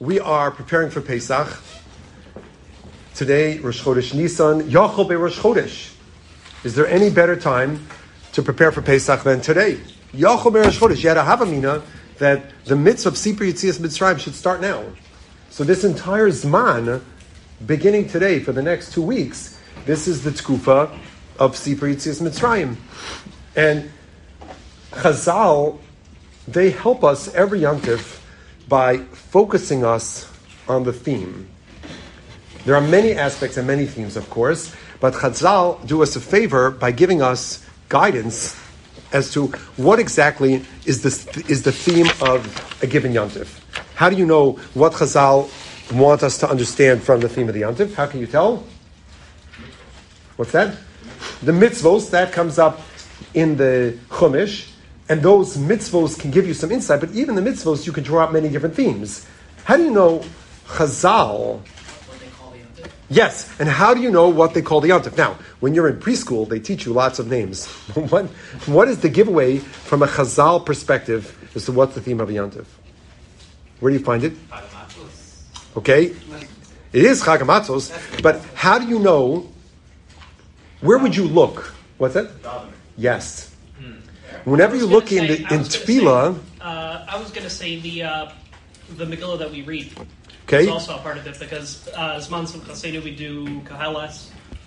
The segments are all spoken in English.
We are preparing for Pesach. Today, Rosh Chodesh Nisan, Yachol Be Rosh Chodesh. Is there any better time to prepare for Pesach than today? Yachol Be Rosh Chodesh. You had a Havamina that the mitzvah of Sipur Yetzias Mitzrayim should start now. So this entire Zman, beginning today for the next 2 weeks, this is the Tkufa of Sipur Yetzias Mitzrayim. And Chazal, they help us every Yom Tov by focusing us on the theme. There are many aspects and many themes, of course, but Chazal do us a favor by giving us guidance as to what exactly is the theme of a given Yom Tov. How do you know what Chazal want us to understand from the theme of the Yom Tov? How can you tell? What's that? The mitzvos, that comes up in the Chumash. And those mitzvos can give you some insight, but even the mitzvos, you can draw out many different themes. How do you know Chazal? What they call the Yom Tov? Yes, and how do you know what they call the Yom Tov? Now, when you're in preschool, they teach you lots of names. What is the giveaway from a Chazal perspective as to what's the theme of a Yom Tov? Where do you find it? Okay, it is Chag HaMatzos, but how do you know? Where would you look? What's that? Yes. Whenever you look in Tefillah... I was going to say the Megillah that we read is also a part of it, because Zman Simchasenu we do Kahalas.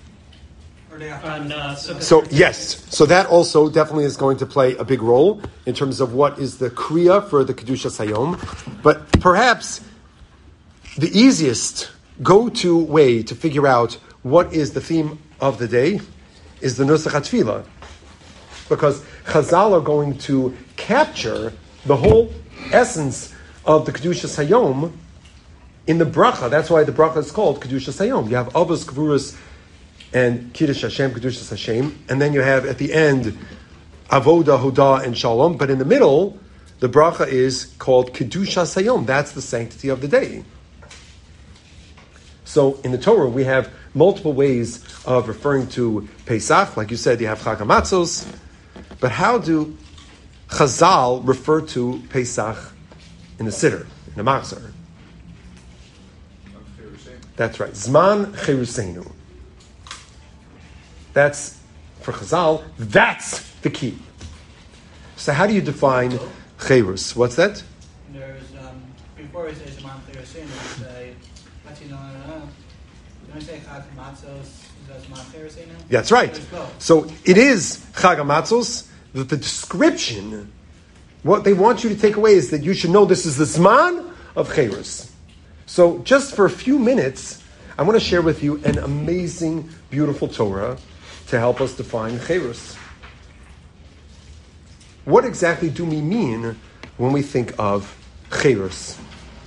So that also definitely is going to play a big role in terms of what is the Kriya for the Kedushas Hayom. But perhaps the easiest go-to way to figure out what is the theme of the day is the Nusach HaTefillah. Because Chazal are going to capture the whole essence of the Kedushas Hayom in the bracha. That's why the bracha is called Kedushas Hayom. You have Avos, Kvuros, and Kiddush Hashem, Kedushas Hashem. And then you have at the end Avoda, Hodah, and Shalom. But in the middle, the bracha is called Kedushas Hayom. That's the sanctity of the day. So in the Torah, we have multiple ways of referring to Pesach. Like you said, you have Chag HaMatzos. But how do Chazal refer to Pesach in the Siddur, in the Machzor? That's right. Zman Cherusenu. That's, for Chazal, that's the key. So how do you define Cherus? What's that? There's, before we say Zman Cherusenu, we say, when we say Chag HaMatzos, is that Zman Cherusenu? That's right. So it is Chag HaMatzos. That the description, what they want you to take away is that you should know this is the Zman of Cherus. So just for a few minutes, I want to share with you an amazing, beautiful Torah to help us define Cherus. What exactly do we mean when we think of Cherus?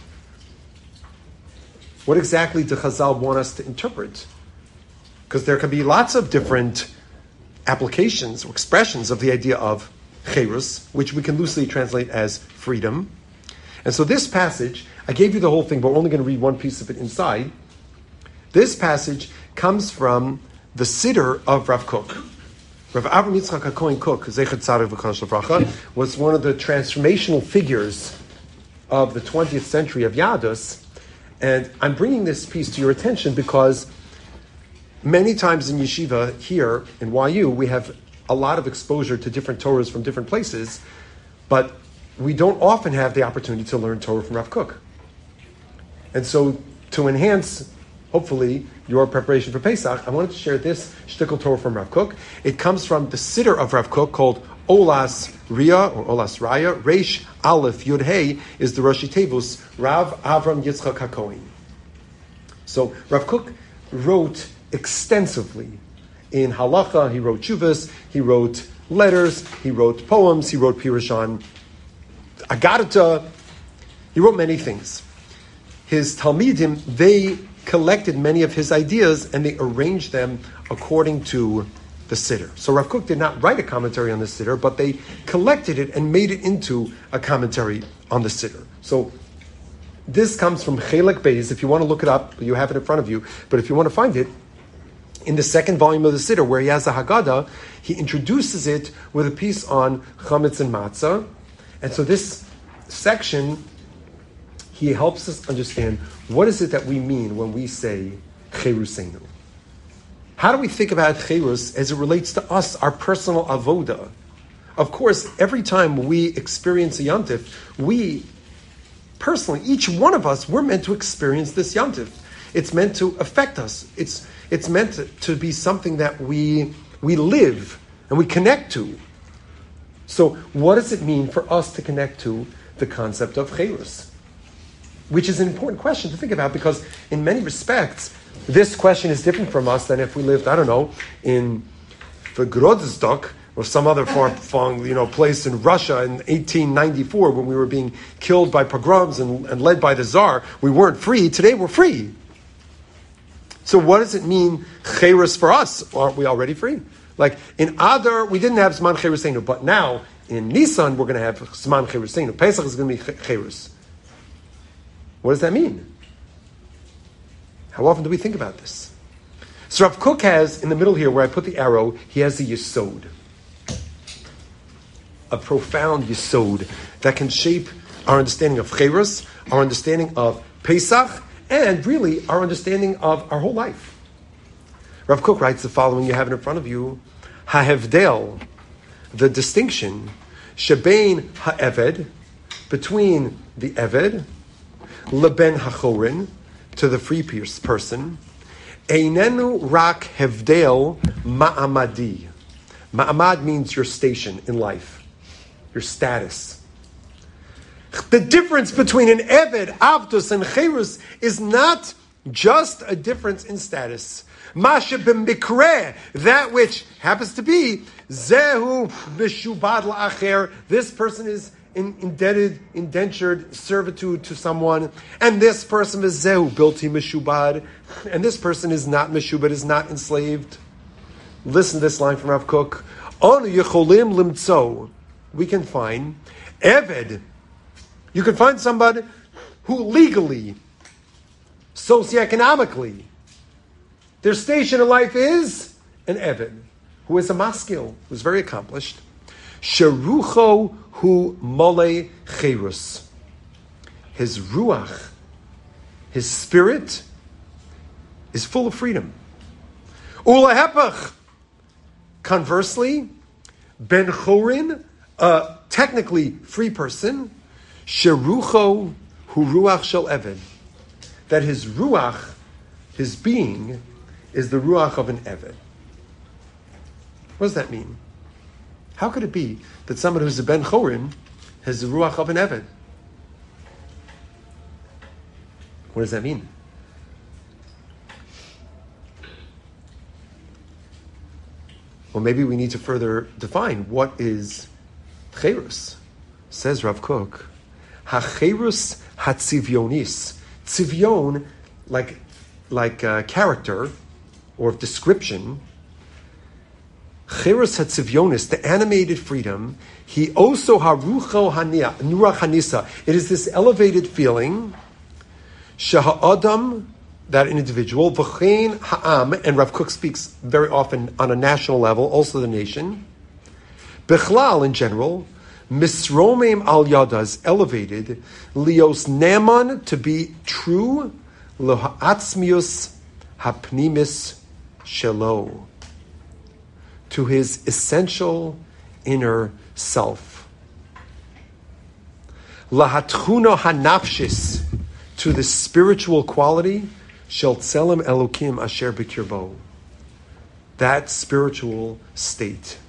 What exactly do Chazal want us to interpret? Because there can be lots of different applications or expressions of the idea of cherus, which we can loosely translate as freedom. And so this passage, I gave you the whole thing, but we're only going to read one piece of it inside. This passage comes from the Siddur of Rav Kook. Rav Avram Yitzchak HaKohen Kook, Zecher Tzadik V'Kol Shavracha, was one of the transformational figures of the 20th century of Yadus. And I'm bringing this piece to your attention because many times in yeshiva here in YU, we have a lot of exposure to different Torahs from different places, but we don't often have the opportunity to learn Torah from Rav Kook. And so to enhance, hopefully, your preparation for Pesach, I wanted to share this shtickle Torah from Rav Kook. It comes from the Siddur of Rav Kook called Olas Ria, or Olas Raya. Reish Aleph Yud Hey is the Roshi Tevus, Rav Avram Yitzchak HaKohen. So Rav Kook wrote extensively in halacha. He wrote tshuvas, he wrote letters, he wrote poems, he wrote pirush on Agarta. He wrote many things. His Talmidim, they collected many of his ideas and they arranged them according to the Siddur. So Rav Kook did not write a commentary on the Siddur, but they collected it and made it into a commentary on the Siddur. So this comes from Chelek Beis. If you want to look it up, you have it in front of you. But if you want to find it, in the second volume of the Siddur, where he has a Haggadah, he introduces it with a piece on Chametz and Matzah. And so this section he helps us understand what is it that we mean when we say Cheruseinu. How do we think about Cherus as it relates to us, our personal avoda? Of course, every time we experience a Yontif, we personally, each one of us, we're meant to experience this Yontif. It's meant to affect us. It's meant to be something that we live and we connect to. So what does it mean for us to connect to the concept of Cherus? Which is an important question to think about, because in many respects, this question is different from us than if we lived, I don't know, in Grodzistok or some other far-flung, place in Russia in 1894 when we were being killed by pogroms and led by the Tsar. We weren't free. Today we're free. So what does it mean, Cherus, for us? Aren't we already free? Like in Adar, we didn't have Zman Cheruseinu, but now in Nisan, we're going to have Zman Cheruseinu. Pesach is going to be Cherus. What does that mean? How often do we think about this? So Rav Kook has, in the middle here, where I put the arrow, he has a yesod. A profound yesod that can shape our understanding of Cherus, our understanding of Pesach, and really our understanding of our whole life. Rav Kook writes the following, you have it in front of you, ha'hevdel, the distinction, shebein ha'eved, between the eved, leben hachorin, to the free person, einenu rak hevdel ma'amadi. Ma'amad means your station in life, your status. The difference between an eved, avdus, and cherus is not just a difference in status. Masha b'mikre, that which happens to be, zehu b'shubad la'acher, this person is indentured servitude to someone, and this person is zehu bilti meshubad, and this person is not meshubad, is not enslaved. Listen to this line from Rav Kook. Onu yecholim limtzo, we can find eved. You can find somebody who legally, socioeconomically, their station in life is an eved, who is a maskil, who is very accomplished. Sherucho hu mole cherus. His ruach, his spirit, is full of freedom. Ulahepach. Conversely, ben chorin, a technically free person, sherucho hu ruach shel eved, that his ruach, his being, is the ruach of an eved. What does that mean? How could it be that someone who's a ben chorin has the ruach of an eved? What does that mean? Well, maybe we need to further define what is cherus. Says Rav Kook, ha-cherus ha-tzivyonis. Tzivyon, like character or description. Cherus ha-tzivyonis, the animated freedom. He also harucho nurach hanisa. It is this elevated feeling. Shaha'adam, that individual, v'chein ha'am, and Rav Kook speaks very often on a national level, also the nation. Bechlal, in general, misromim al yadas, elevated, lios neman, to be true, loha'atzmius hapnimis shelo, to his essential inner self. Lahatchuno hanafshis, to the spiritual quality, shel tzelem elokim asher b'kirbo, that spiritual state.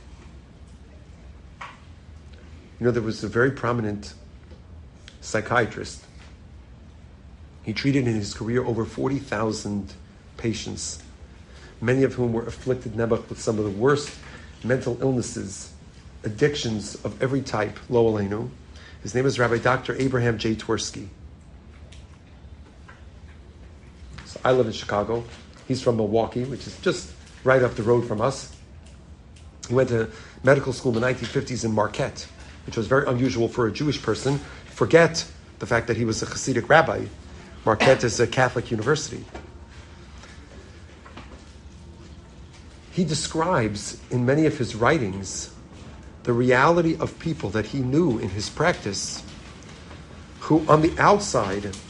There was a very prominent psychiatrist. He treated in his career over 40,000 patients, many of whom were afflicted nebuch with some of the worst mental illnesses, addictions of every type, lo aleinu. His name is Rabbi Dr. Abraham J. Twersky. So I live in Chicago. He's from Milwaukee, which is just right up the road from us. He went to medical school in the 1950s in Marquette, which was very unusual for a Jewish person. Forget the fact that he was a Hasidic rabbi. Marquette is a Catholic university. He describes in many of his writings the reality of people that he knew in his practice, who on the outside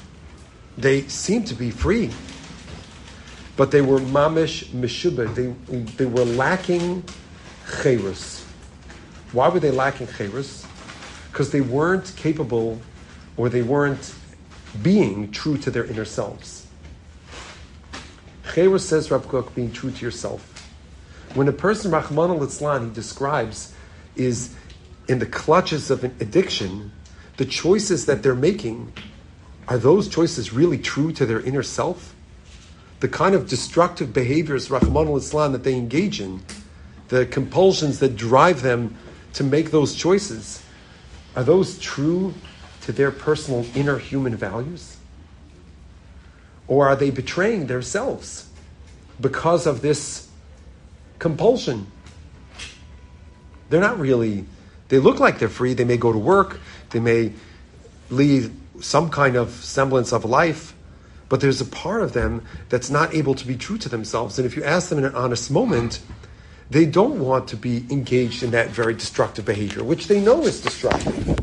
They seemed to be free, but they were mamish meshubah. They were lacking cherus. Why were they lacking cherus? Because they weren't capable, or they weren't being true to their inner selves. Cherus, says Rav Kook, being true to yourself. When a person, Rahman al-Itzlan, he describes, is in the clutches of an addiction, the choices that they're making, are those choices really true to their inner self? The kind of destructive behaviors, Rahman al-Islam, that they engage in, the compulsions that drive them to make those choices, are those true to their personal inner human values? Or are they betraying themselves because of this compulsion? They're not really, they look like they're free, they may go to work, they may lead some kind of semblance of life, but there's a part of them that's not able to be true to themselves. And if you ask them in an honest moment, they don't want to be engaged in that very destructive behavior, which they know is destructive.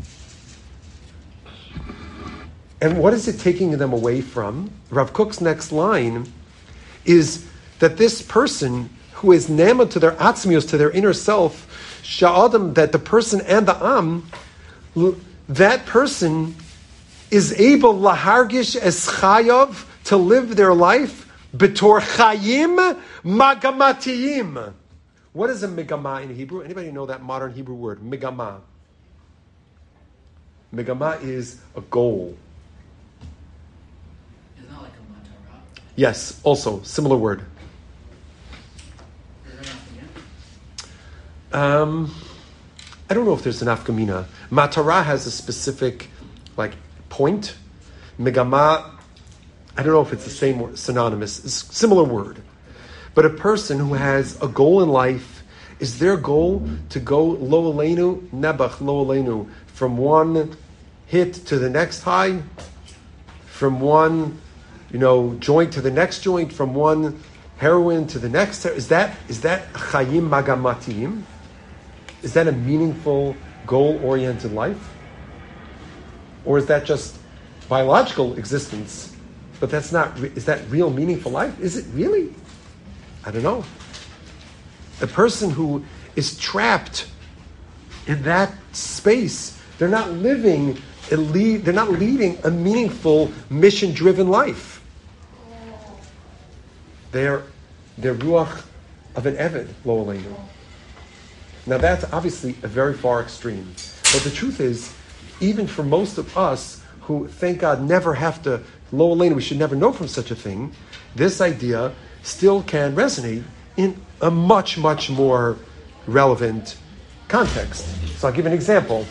And what is it taking them away from? Rav Kook's next line is that this person who is nama to their atzmius, to their inner self, sha'adam, that the person and the am, that person is able lahargish es chayav, to live their life betor chayim magamatiyim. What is a migama in Hebrew? Anybody know that modern Hebrew word, migama? Migama is a goal. It's not like a matara. Yes, also, similar word. Is there an I don't know if there's an afkamina. Matara has a specific, point. Megama, I don't know if it's the same word, synonymous, it's a similar word. But a person who has a goal in life, is their goal to go lo aleinu, nebach lo aleinu, from one hit to the next high, from one, joint to the next joint, from one heroin to the next. Is that chayim magamatim? Is that a meaningful, goal-oriented life? Or is that just biological existence? But that's not, is that real meaningful life? Is it really? I don't know. The person who is trapped in that space, they're not leading a meaningful, mission-driven life. They're ruach of an eved, lo aleinu. Now that's obviously a very far extreme. But the truth is, even for most of us who, thank God, never have to, lo aleinu, we should never know from such a thing, this idea still can resonate in a much, much more relevant context. So I'll give an example.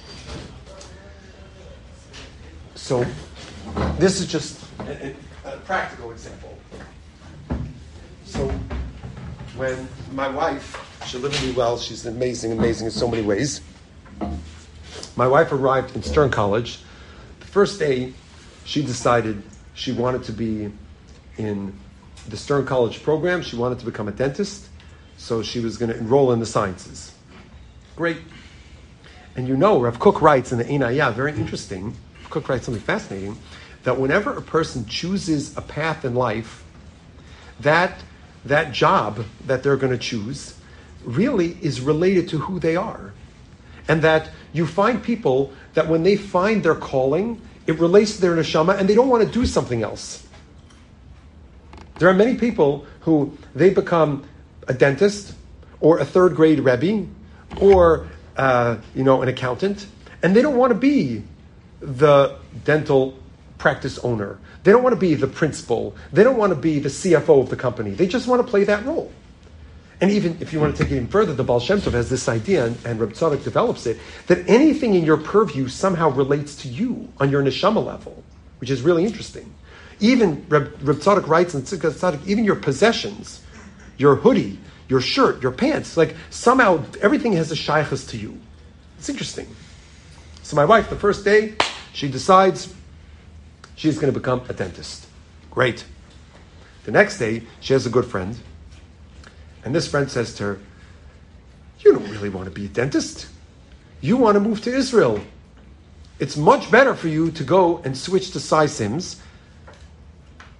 So this is just a practical example. So when my wife, she lived with me well, she's amazing in so many ways. My wife arrived in Stern College. The first day, she decided she wanted to be in the Stern College program. She wanted to become a dentist, so she was going to enroll in the sciences. Great. And Rav Kook writes in the Einayah, very interesting, Rav Kook writes something fascinating, that whenever a person chooses a path in life, that job that they're going to choose really is related to who they are. And that you find people that when they find their calling, it relates to their neshama and they don't want to do something else. There are many people who they become a dentist or a third grade rebbe or an accountant, and they don't want to be the dental practice owner. They don't want to be the principal. They don't want to be the CFO of the company. They just want to play that role. And even if you want to take it even further, the Baal Shem Tov has this idea, and Reb Tzadok develops it, that anything in your purview somehow relates to you on your neshama level, which is really interesting. Even Reb Tzadok writes in Tzidkas Tzadok, even your possessions, your hoodie, your shirt, your pants, somehow everything has a shaykhus to you. It's interesting. So my wife, the first day, she decides she's going to become a dentist. Great. The next day, she has a good friend. And this friend says to her, you don't really want to be a dentist. You want to move to Israel. It's much better for you to go and switch to Cy Sims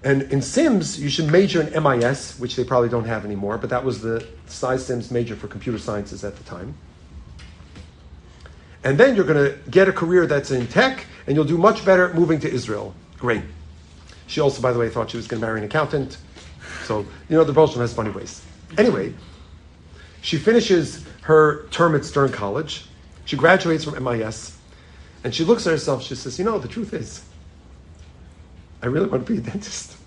And in Sims, you should major in MIS, which they probably don't have anymore, but that was the SciSims major for computer sciences at the time. And then you're going to get a career that's in tech, and you'll do much better moving to Israel. Great. She also, by the way, thought she was going to marry an accountant. So, the Bolshevik has funny ways. Anyway, she finishes her term at Stern College. She graduates from MIS. And she looks at herself, she says, the truth is, I really want to be a dentist.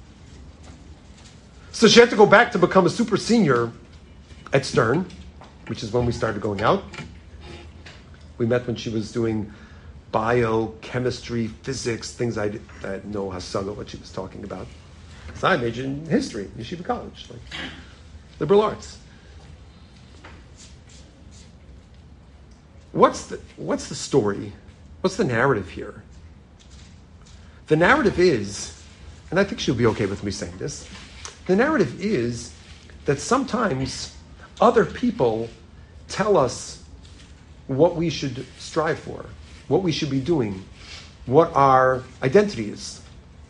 So she had to go back to become a super senior at Stern, which is when we started going out. We met when she was doing biochemistry, physics, things I had no hasaga what she was talking about. So I majored in history, Yeshiva College, like liberal arts. What's the story? What's the narrative here? The narrative is, and I think she'll be okay with me saying this, the narrative is that sometimes other people tell us what we should strive for, what we should be doing, what our identity is.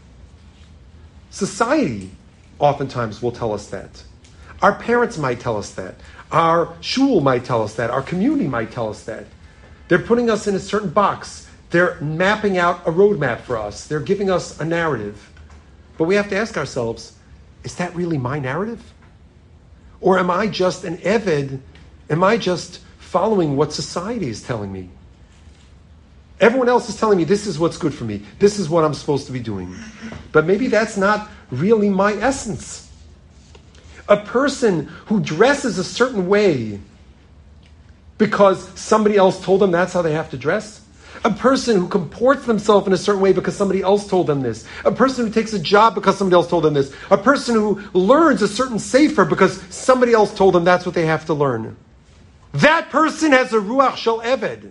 Society oftentimes will tell us that. Our parents might tell us that. Our shul might tell us that. Our community might tell us that. They're putting us in a certain box. They're mapping out a roadmap for us. They're giving us a narrative. But we have to ask ourselves, is that really my narrative? Or am I just an eved? Am I just following what society is telling me? Everyone else is telling me this is what's good for me. This is what I'm supposed to be doing. But maybe that's not really my essence. A person who dresses a certain way because somebody else told them that's how they have to dress. A person who comports themselves in a certain way because somebody else told them this. A person who takes a job because somebody else told them this. A person who learns a certain sefer because somebody else told them that's what they have to learn. That person has a ruach shel eved.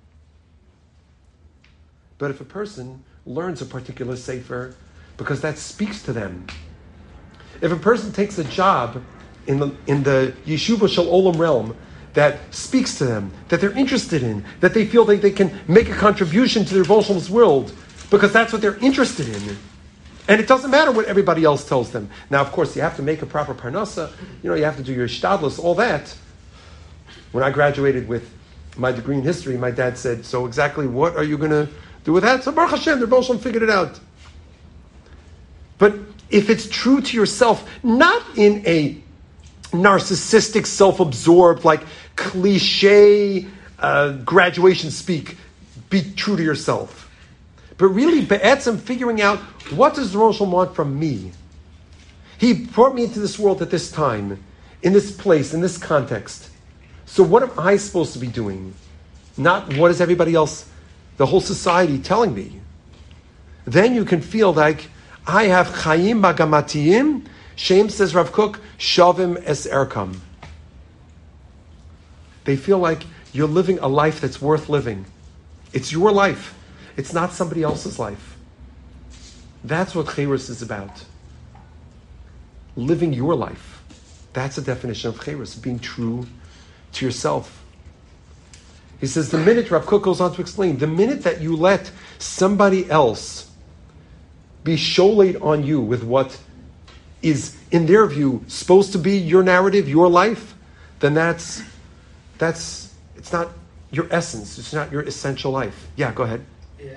But if a person learns a particular sefer because that speaks to them, if a person takes a job in the yeshuva shel olam realm that speaks to them, that they're interested in, that they feel they can make a contribution to their Bolshevik world because that's what they're interested in. And it doesn't matter what everybody else tells them. Now, of course, you have to make a proper parnasa, you have to do your shtadlus, all that. When I graduated with my degree in history, my dad said, so exactly what are you going to do with that? So Baruch Hashem, the Bolshevik figured it out. But if it's true to yourself, not in a narcissistic, self-absorbed, like cliche graduation speak, be true to yourself. But really, be'etzem, figuring out what does the Rosh Hashanah want from me? He brought me into this world at this time, in this place, in this context. So what am I supposed to be doing? Not what is everybody else, the whole society telling me. Then you can feel like I have chayim magamatiyim. Shem, says Rav Kook, shavim es erkam. They feel like you're living a life that's worth living. It's your life. It's not somebody else's life. That's what Chayrus is about. Living your life. That's the definition of Chayrus, being true to yourself. He says the minute, Rav Kook goes on to explain, the minute that you let somebody else be sholed on you with what is, in their view, supposed to be your narrative, your life, then it's not your essence. It's not your essential life. Yeah, go ahead. Yeah.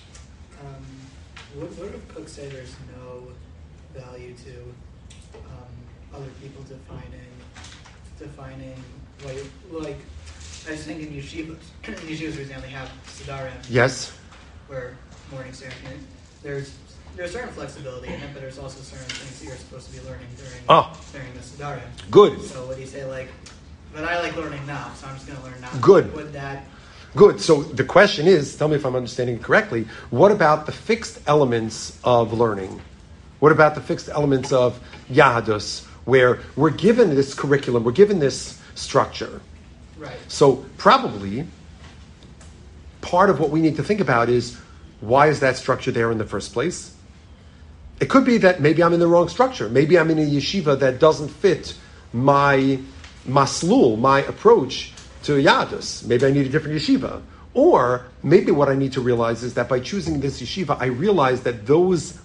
What if Cook say there's no value to other people defining like I was thinking yeshivas. Yeshivas recently have Sidarim. Yes. Where morning ceremony. There's certain flexibility in it, but there's also certain things that you're supposed to be learning during the Sidarim. Good. So would you say but I like learning now, so I'm just going to learn now. Good. Would that... Good. So the question is, tell me if I'm understanding it correctly, what about the fixed elements of learning? What about the fixed elements of Yahadus, where we're given this curriculum, we're given this structure? Right. So probably part of what we need to think about is, why is that structure there in the first place? It could be that maybe I'm in the wrong structure. Maybe I'm in a yeshiva that doesn't fit my maslul, my approach to Yadus. Maybe I need a different yeshiva. Or maybe what I need to realize is that by choosing this yeshiva, I realize that those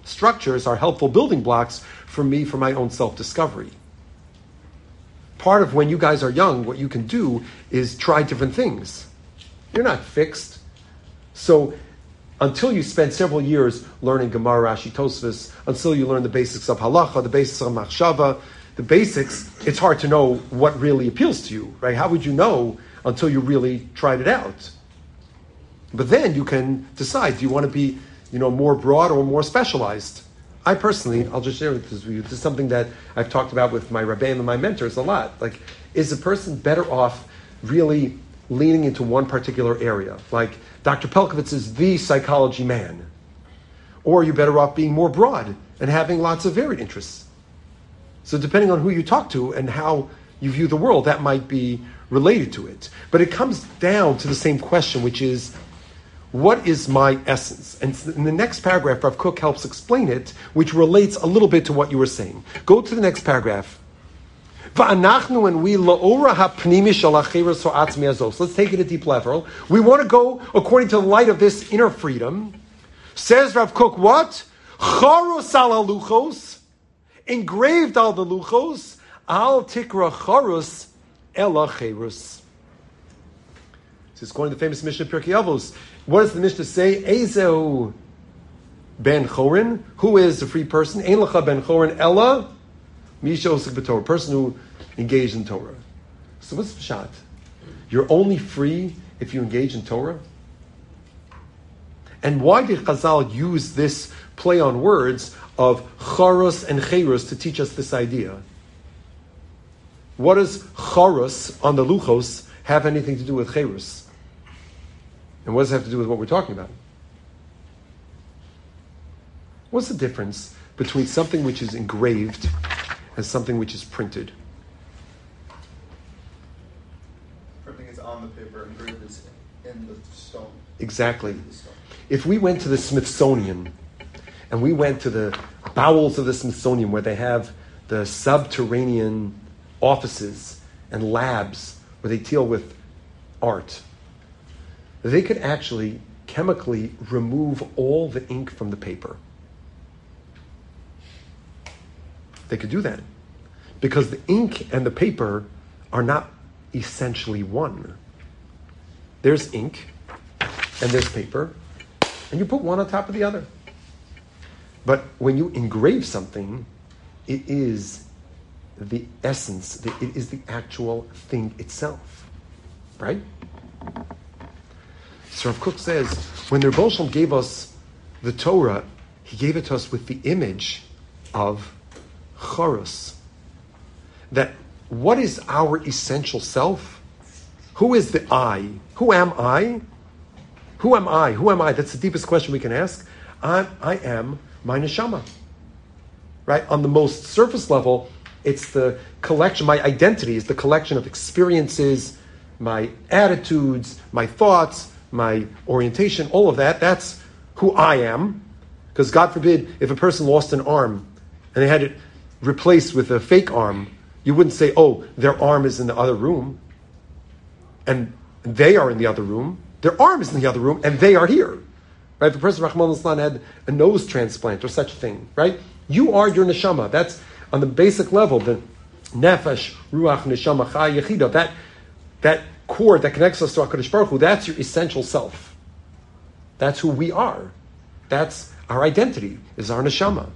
structures are helpful building blocks for me for my own self-discovery. Part of when you guys are young, what you can do is try different things. You're not fixed. So until you spend several years learning Gemara, Rashi, Tosfos, until you learn the basics of halacha, the basics of machshava, the basics, it's hard to know what really appeals to you, right? How would you know until you really tried it out? But then you can decide, do you want to be, more broad or more specialized? I personally, I'll just share this with you. This is something that I've talked about with my Rebbeim and my mentors a lot. Like, is a person better off really leaning into one particular area? Like, Dr. Pelkovitz is the psychology man. Or are you better off being more broad and having lots of varied interests? So depending on who you talk to and how you view the world, that might be related to it. But it comes down to the same question, which is, what is my essence? And in the next paragraph, Rav Kook helps explain it, which relates a little bit to what you were saying. Go to the next paragraph. Va'anachnu, and we la'ora ha'pnimi shel ha'cheres ha'atzmi hazos. Let's take it a deep level. We want to go according to the light of this inner freedom. Says Rav Kook, what? Charos al haluchos, engraved al the luchos, al tikra charos ela cherus. This is according to the famous Mishnah Pirkei Avos. What does the Mishnah say? Ezeu ben chorin. Who is the free person? Ein lecha ben chorin ella misha osik b'Torah. Person who engaged in Torah. So what's the pshat? You're only free if you engage in Torah? And why did Chazal use this play on words of charos and cherus to teach us this idea? What does charos on the luchos have anything to do with cherus? And what does it have to do with what we're talking about? What's the difference between something which is engraved and something which is printed? Printing is on the paper, engraved is in the stone. Exactly. If we went to the Smithsonian and we went to the bowels of the Smithsonian where they have the subterranean offices and labs where they deal with art, they could actually chemically remove all the ink from the paper. They could do that because the ink and the paper are not essentially one. There's ink and there's paper, and you put one on top of the other. But when you engrave something, it is the essence, it is the actual thing itself, right? So Rav Kook says, when the Rebbe Shalom gave us the Torah, he gave it to us with the image of Charos. That what is our essential self? Who is the I? Who am I? Who am I? Who am I? That's the deepest question we can ask. I am my neshama. Right? On the most surface level, it's the collection, my identity is the collection of experiences, my attitudes, my thoughts, my orientation, all of that. That's who I am. Because God forbid, if a person lost an arm and they had it replaced with a fake arm, you wouldn't say, oh, their arm is in the other room and they are in the other room. Their arm is in the other room and they are here. Right? If a person, Rahman al-Islam, had a nose transplant or such a thing, right? You are your neshama. That's on the basic level, the nefesh, ruach, neshama, chai, yechida, that cord that connects us to HaKadosh Baruch Hu, that's your essential self. That's who we are. That's our identity, is our neshama.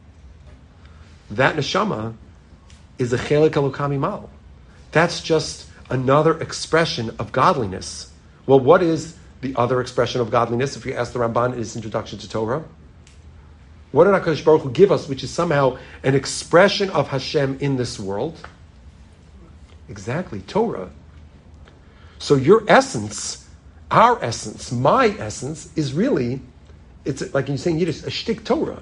That neshama is a chelik elokam imal. That's just another expression of godliness. Well, what is the other expression of godliness? If you ask the Ramban in his introduction to Torah, what did HaKadosh Baruch Hu give us, which is somehow an expression of Hashem in this world? Exactly, Torah. So your essence, our essence, my essence, is really, it's like you say in Yiddish, a shtik Torah.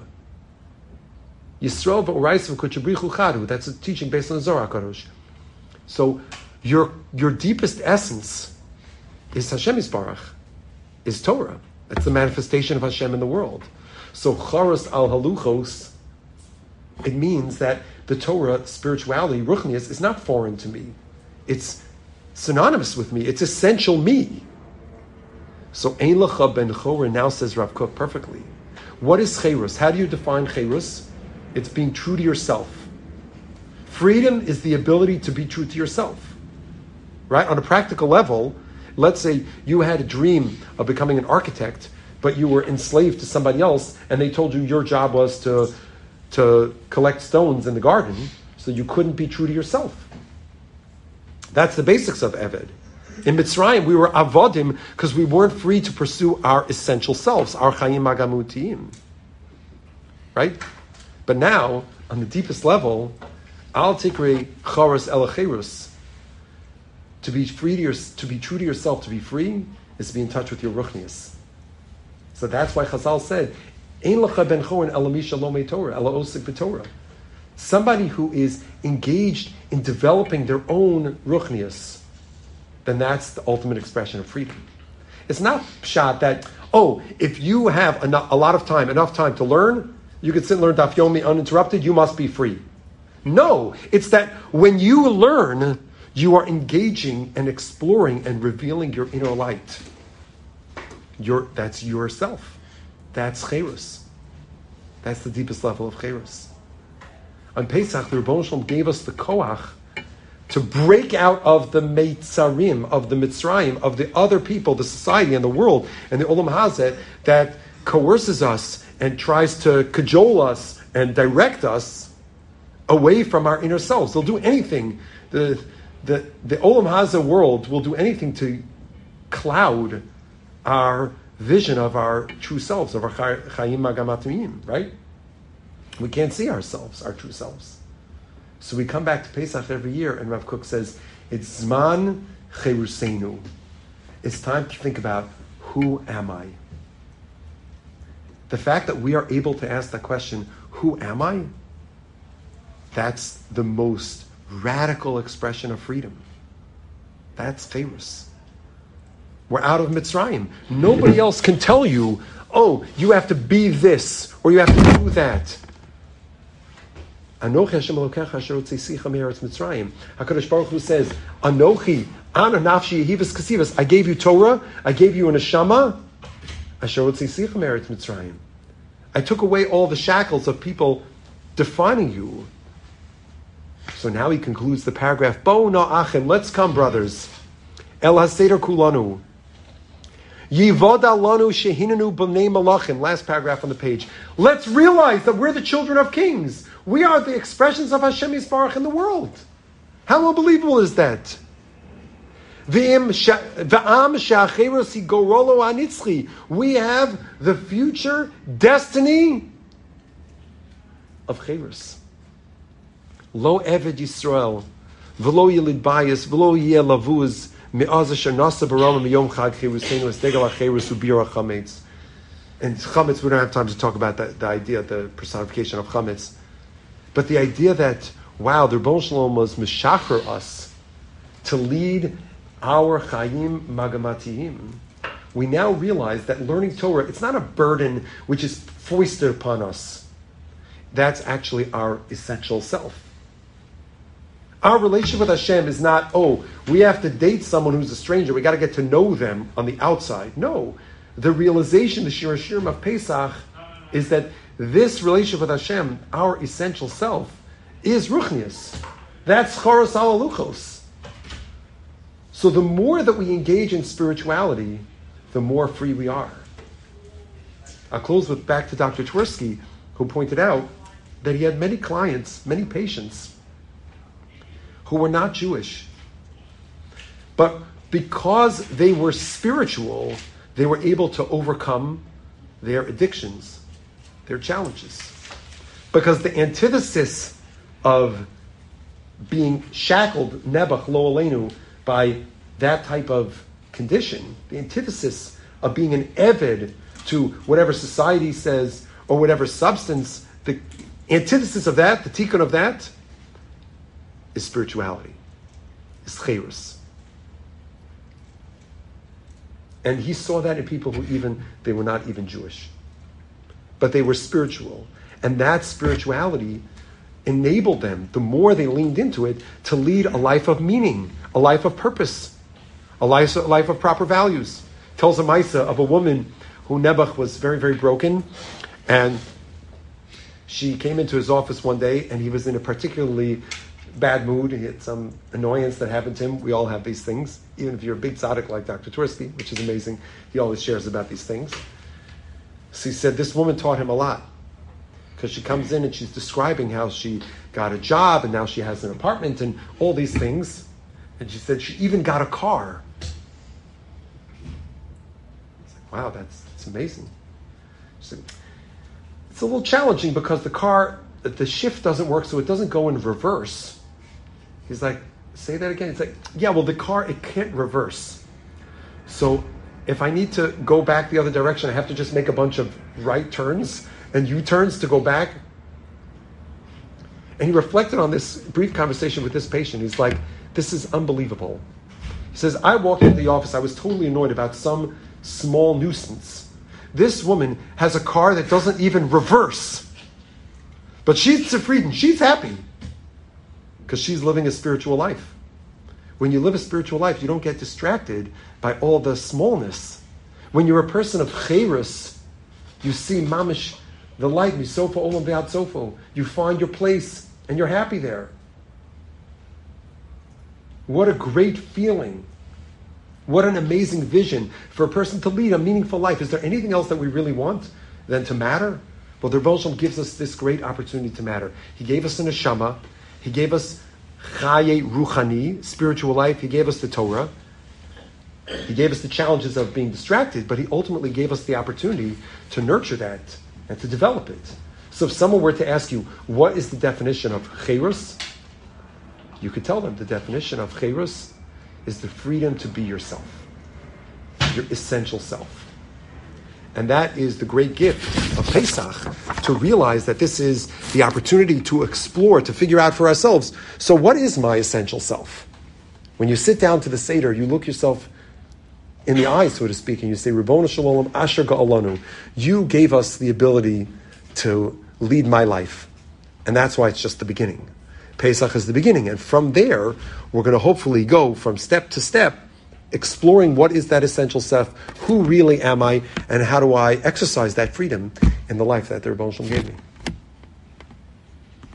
Yisrael v'oraisim kuchabrichu chadu. That's a teaching based on the Zohar HaKadosh. So your deepest essence is Hashem Yisbarach, is Torah. That's the manifestation of Hashem in the world. So charos al haluchos, it means that the Torah, spirituality, ruchnius, is not foreign to me. It's synonymous with me. It's essential me. So Ein Lecha Ben Chora now says Rav Kook perfectly. What is chayrus? How do you define chayrus? It's being true to yourself. Freedom is the ability to be true to yourself. Right? On a practical level, let's say you had a dream of becoming an architect, but you were enslaved to somebody else, and they told you your job was to collect stones in the garden, so you couldn't be true to yourself. That's the basics of Eved. In Mitzrayim, we were avodim because we weren't free to pursue our essential selves, our chayim magamutim. Right? But now, on the deepest level, al tikre choros elacherus. To be free to be true to yourself, to be free, is to be in touch with your ruchnius. So that's why Chazal said, "Ein lecha ben chorin elamisha lo mei Torah, ela osik b'Torah." Somebody who is engaged in developing their own ruchnius, then that's the ultimate expression of freedom. It's not pshat that, if you have enough time to learn, you can sit and learn Daf Yomi uninterrupted, you must be free. No, it's that when you learn, you are engaging and exploring and revealing your inner light. That's yourself. That's chayrus. That's the deepest level of chayrus. On Pesach, the Rebbeinu Shalom gave us the koach to break out of the Meitzarim, of the Mitzrayim, of the other people, the society and the world, and the Olam Hazeh that coerces us and tries to cajole us and direct us away from our inner selves. They'll do anything. The Olam Hazeh world will do anything to cloud our vision of our true selves, of our Chayim Magamatimim, right? We can't see ourselves, our true selves. So we come back to Pesach every year, and Rav Kook says, it's Zman Cheruseinu. It's time to think about, who am I? The fact that we are able to ask that question, who am I? That's the most radical expression of freedom. That's Chayrus. We're out of Mitzrayim. Nobody else can tell you, you have to be this, or you have to do that. Anochi Hashem Elokecha asher hotzeisicha me'eretz Mitzrayim. HaKadosh Baruch Hu says, Anochi, Ana nafshi yehivas kasivas. I gave you Torah, I gave you an neshama, asher hotzeisicha me'eretz Mitzrayim. I took away all the shackles of people defining you. So now he concludes the paragraph, Bo na'achim, let's come, brothers. El haseder kulanu. Yivoda lanu shehinanu b'nei malachim. Last paragraph on the page. Let's realize that we're the children of kings. We are the expressions of Hashem Yisbarach in the world. How unbelievable is that? We have the future destiny of Chayrus. Lo Eved Yisrael, v'lo Yelid Bayis, v'lo Yeh Lavuz, me'az asher nasa barama miyom chag Chayruseinu estegel ha'chayrus u'bira chametz. And chametz, we don't have time to talk about the idea, the personification of chametz. But the idea that, the Rebbeinu Shalom was mishacher us to lead our chayim magamatiyim. We now realize that learning Torah, it's not a burden which is foisted upon us. That's actually our essential self. Our relationship with Hashem is not, we have to date someone who's a stranger. We got to get to know them on the outside. No. The realization, the Shir Hashirim of Pesach, is that this relationship with Hashem, our essential self, is Ruchnius. That's Choros Al Luchos. So the more that we engage in spirituality, the more free we are. I'll close with back to Dr. Twersky, who pointed out that he had many clients, many patients, who were not Jewish. But because they were spiritual, they were able to overcome their addictions, their challenges. Because the antithesis of being shackled, Nebuch Lo Aleinu, by that type of condition, the antithesis of being an Eved to whatever society says, or whatever substance, the antithesis of that, the tikkun of that, is spirituality, is chayrus. And he saw that in people who they were not even Jewish. But they were spiritual. And that spirituality enabled them, the more they leaned into it, to lead a life of meaning, a life of purpose, a life of proper values. Tells a Maisa of a woman who Nebuch was very, very broken, And she came into his office one day, and he was in a particularly bad mood. He had some annoyance that happened to him. We all have these things. Even if you're a big tzaddik like Dr. Twersky, which is amazing, he always shares about these things. So he said this woman taught him a lot. Because she comes in and she's describing how she got a job and now she has an apartment and all these things. And she said she even got a car. It's like, wow, that's amazing. She said, it's a little challenging because the shift doesn't work, so it doesn't go in reverse. He's like, say that again. It's like, yeah, well, the car, it can't reverse. So if I need to go back the other direction, I have to just make a bunch of right turns and U-turns to go back. And he reflected on this brief conversation with this patient. He's like, this is unbelievable. He says, I walked into the office, I was totally annoyed about some small nuisance. This woman has a car that doesn't even reverse. But she's zufrieden, she's happy. Because she's living a spiritual life. When you live a spiritual life, you don't get distracted by all the smallness. When you're a person of chayrus, you see mamish, the light, misofa olam ve'ad sofo. You find your place and you're happy there. What a great feeling. What an amazing vision for a person to lead a meaningful life. Is there anything else that we really want than to matter? Well, the Rebbe Shalom gives us this great opportunity to matter. He gave us an neshama. He gave us chaye ruchani, spiritual life. He gave us the Torah. He gave us the challenges of being distracted, but he ultimately gave us the opportunity to nurture that and to develop it. So if someone were to ask you, what is the definition of chayrus? You could tell them the definition of chayrus is the freedom to be yourself, your essential self. And that is the great gift of Pesach, to realize that this is the opportunity to explore, to figure out for ourselves, so what is my essential self? When you sit down to the Seder, you look yourself in the eye, so to speak, and you say, Ribono Shel Olam, Asher Ga'alanu, you gave us the ability to lead my life. And that's why it's just the beginning. Pesach is the beginning. And from there, we're going to hopefully go from step to step, exploring what is that essential self, who really am I, and how do I exercise that freedom in the life that the Rebbe Shalom gave me.